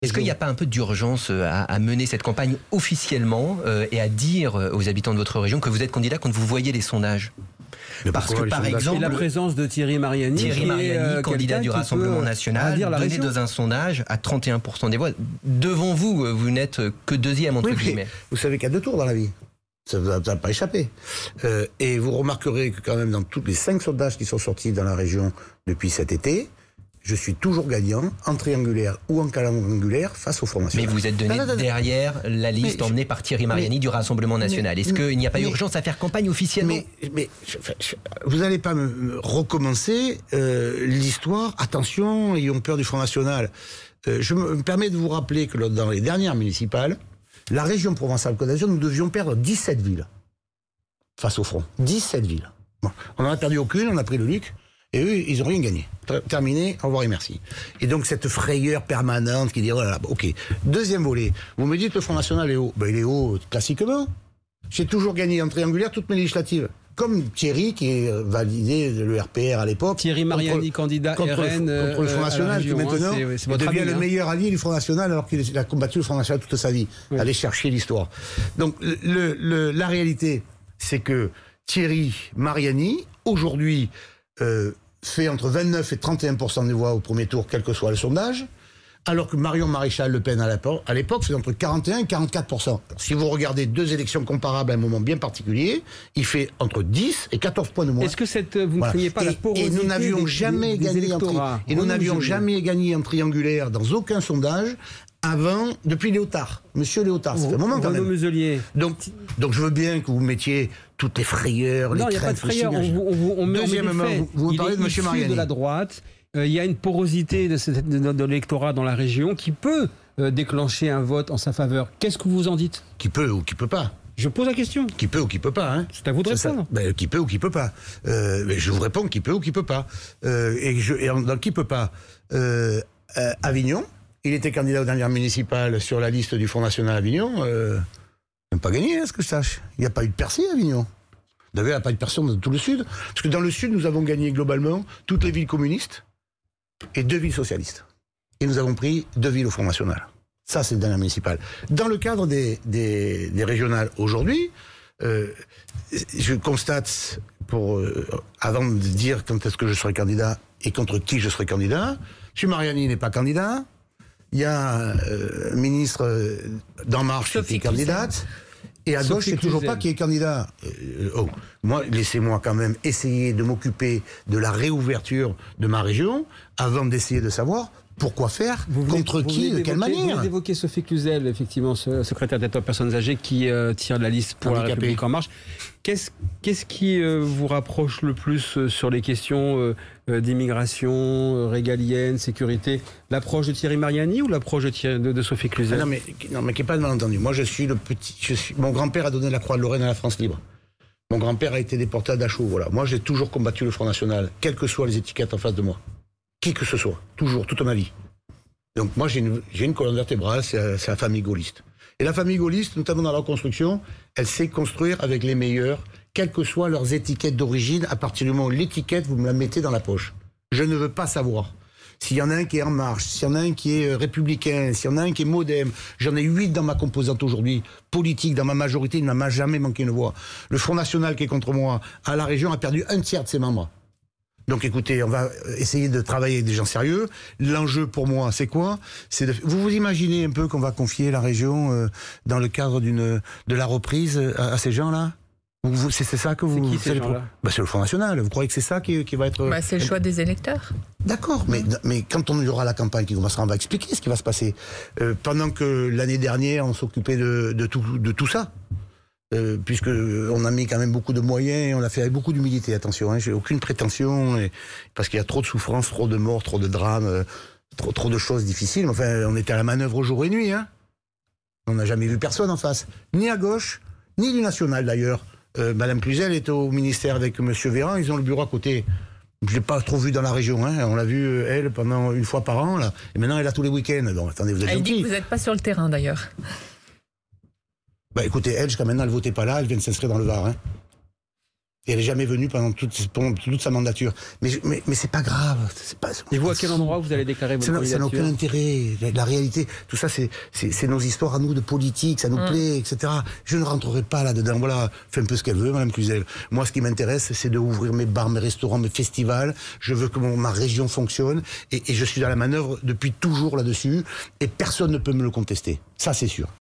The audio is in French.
Est-ce qu'il n'y a pas un peu d'urgence à mener cette campagne officiellement et à dire aux habitants de votre région que vous êtes candidat quand vous voyez les sondages? Parce que par exemple, la présence de Thierry Mariani, candidat du Rassemblement National, donné dans un sondage à 31% des voix. Devant vous, vous n'êtes que deuxième entre guillemets. Vous savez qu'il y a 2 tours dans la vie. Ça ne vous a pas échappé. Et vous remarquerez que quand même dans tous les 5 sondages qui sont sortis dans la région depuis cet été, je suis toujours gagnant en triangulaire ou en quadrangulaire face au Front National. Mais vous êtes donné derrière la liste emmenée par Thierry Mariani du Rassemblement National. Est-ce qu'il n'y a pas urgence à faire campagne officiellement? Vous n'allez pas me recommencer l'histoire. Attention, ayons peur du Front National. Je me permets de vous rappeler que dans les dernières municipales, la région Provence-Alpes-Côte d'Azur, nous devions perdre 17 villes face au Front. 17 villes. Bon, on n'en a perdu aucune, on a pris le Luc. Et eux, ils n'ont rien gagné. Terminé, au revoir et merci. Et donc, cette frayeur permanente qui dit, oh là là, ok. Deuxième volet, vous me dites que le Front National est haut. Ben, il est haut classiquement. J'ai toujours gagné en triangulaire toutes mes législatives. Comme Thierry, qui est validé le RPR à l'époque. Thierry Mariani, candidat contre RN contre le Front National, qui maintenant devient le meilleur allié du Front National, alors qu'il a combattu le Front National toute sa vie. Oui. Allez chercher l'histoire. Donc, la réalité, c'est que Thierry Mariani, aujourd'hui, fait entre 29 et 31% des voix au premier tour, quel que soit le sondage, alors que Marion Maréchal Le Pen à l'époque faisait entre 41 et 44%. Alors, si vous regardez 2 élections comparables à un moment bien particulier, il fait entre 10 et 14 points de moins. Est-ce que vous ne craignez pas la porosité et nous n'avions jamais gagné en triangulaire dans aucun sondage depuis Léotard. Monsieur Léotard, ça fait un moment quand même. Donc je veux bien que vous mettiez toutes les frayeurs, les craintes. Non, il n'y a pas de frayeurs. Deuxièmement, vous parlez de monsieur Mariani. De la droite, il y a une porosité de l'électorat dans la région qui peut déclencher un vote en sa faveur. Qu'est-ce que vous en dites? Qui peut ou qui peut pas? Je pose la question. Qui peut ou qui peut pas, hein? C'est à vous de répondre. Qui peut ou qui peut pas. Mais je vous réponds qui peut ou qui peut pas. Dans qui peut pas, Avignon, il était candidat aux dernières municipales sur la liste du Front National Avignon. Il n'a pas gagné, à ce que je sache. Il n'y a pas eu de percée à Avignon. D'ailleurs, il n'y a pas eu de percée dans tout le Sud. Parce que dans le Sud, nous avons gagné globalement toutes les villes communistes et 2 villes socialistes. Et nous avons pris 2 villes au Front National. Ça, c'est le dernier municipal. Dans le cadre des régionales aujourd'hui, je constate, avant de dire quand est-ce que je serai candidat et contre qui je serai candidat, M. Mariani n'est pas candidat. Il y a ministre d'En Marche qui est candidate. Et à gauche, c'est toujours pas qui est candidat. Moi, laissez-moi quand même essayer de m'occuper de la réouverture de ma région avant d'essayer de savoir pourquoi faire, contre qui, de quelle manière. Vous venez d'évoquer Sophie Cluzel, effectivement, secrétaire d'État aux personnes âgées, qui tire la liste pour la République En Marche. Qu'est-ce qui vous rapproche le plus sur les questions d'immigration, régalienne, sécurité? L'approche de Thierry Mariani ou l'approche de Sophie Cluzel? Non, mais qu'il n'y ait pas de malentendu. Moi, mon grand-père a donné la Croix de Lorraine à la France libre. Mon grand-père a été déporté à Dachau. Voilà. Moi, j'ai toujours combattu le Front National, quelles que soient les étiquettes en face de moi. Qui que ce soit, toujours, toute ma vie. Donc moi, j'ai une colonne vertébrale, c'est la famille gaulliste. Et la famille gaulliste, notamment dans la construction, elle sait construire avec les meilleurs, quelles que soient leurs étiquettes d'origine, à partir du moment où l'étiquette, vous me la mettez dans la poche. Je ne veux pas savoir. S'il y en a un qui est En Marche, s'il y en a un qui est républicain, s'il y en a un qui est Modem, j'en ai 8 dans ma composante aujourd'hui, politique, dans ma majorité, il ne m'a jamais manqué une voix. Le Front National qui est contre moi, à la région, a perdu 1/3 de ses membres. Donc écoutez, on va essayer de travailler avec des gens sérieux. L'enjeu pour moi, c'est quoi? Vous vous imaginez un peu qu'on va confier la région dans le cadre de la reprise à ces gens-là? C'est ça que vous... C'est qui ces gens-là? C'est le Front National. Vous croyez que c'est ça qui va être... c'est le choix des électeurs. D'accord, mais quand on y aura la campagne qui commencera, on va expliquer ce qui va se passer. Pendant que l'année dernière, on s'occupait de tout ça. Puisqu'on a mis quand même beaucoup de moyens et on l'a fait avec beaucoup d'humilité, attention, hein, j'ai aucune prétention, parce qu'il y a trop de souffrances, trop de morts, trop de drames, trop de choses difficiles. Enfin, on était à la manœuvre jour et nuit. Hein. On n'a jamais vu personne en face, ni à gauche, ni du national d'ailleurs. Madame Cluzel est au ministère avec Monsieur Véran, ils ont le bureau à côté. Je ne l'ai pas trop vu dans la région, hein. On l'a vu, elle, pendant 1 fois par an, là. Et maintenant, elle est là tous les week-ends. Donc, attendez, vous êtes Elle dit que vous n'êtes pas sur le terrain, d'ailleurs. Écoutez, elle, jusqu'à maintenant, elle ne votait pas là, elle vient de s'inscrire dans le Var. Hein. Et elle n'est jamais venue pendant toute sa mandature. Mais c'est pas grave. Et vous, à quel endroit vous allez déclarer votre candidature ? Ça n'a aucun intérêt. La réalité, tout ça, c'est nos histoires à nous de politique, ça nous plaît, etc. Je ne rentrerai pas là-dedans. Voilà, fait un peu ce qu'elle veut, Madame Cluzel. Moi, ce qui m'intéresse, c'est d'ouvrir mes bars, mes restaurants, mes festivals. Je veux que ma région fonctionne. Et je suis dans la manœuvre depuis toujours là-dessus. Et personne ne peut me le contester. Ça, c'est sûr.